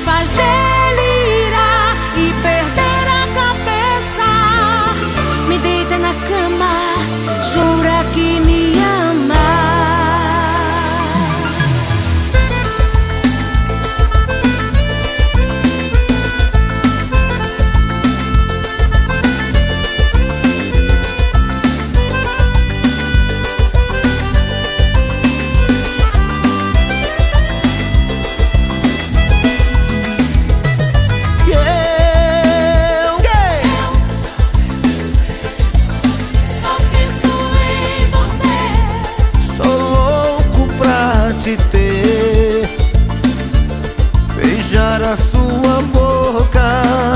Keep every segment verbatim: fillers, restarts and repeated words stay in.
faz delirar e perder a cabeça. Me deita na cama, jura que me ama. Te ter, beijar a sua boca.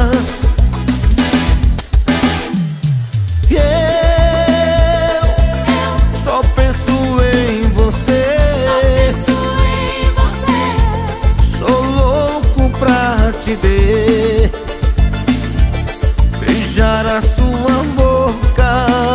E eu, eu só penso em você. Só penso em você. Sou louco pra te ter, beijar a sua boca.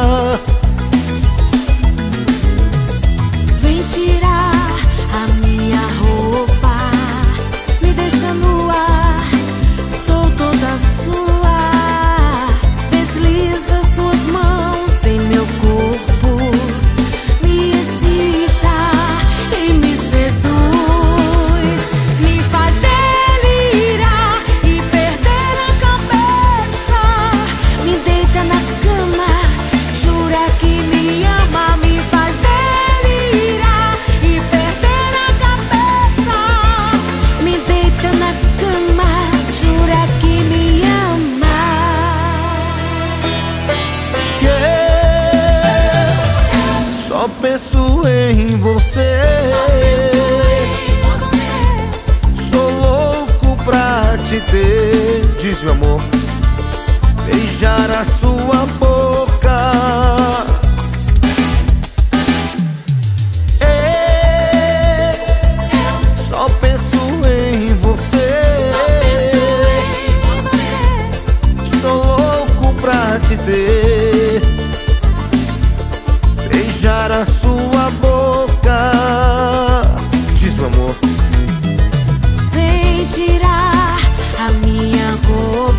Vem tirar a minha roupa, me deixa no ar, sou toda sua. Desliza suas mãos em meu corpo, me excita e me seduz. Me faz delirar e perder a cabeça. Me deita na cama, jura que me ama. Me faz delirar e perder a cabeça. Me deita na cama, jura que me ama. E eu só penso em você. Sou louco pra te ter, diz meu amor, beijar a sua boca. Eu só penso em você. Sou louco pra te ter, beijar a sua boca. Diz meu amor. Vem tirar a minha roupa,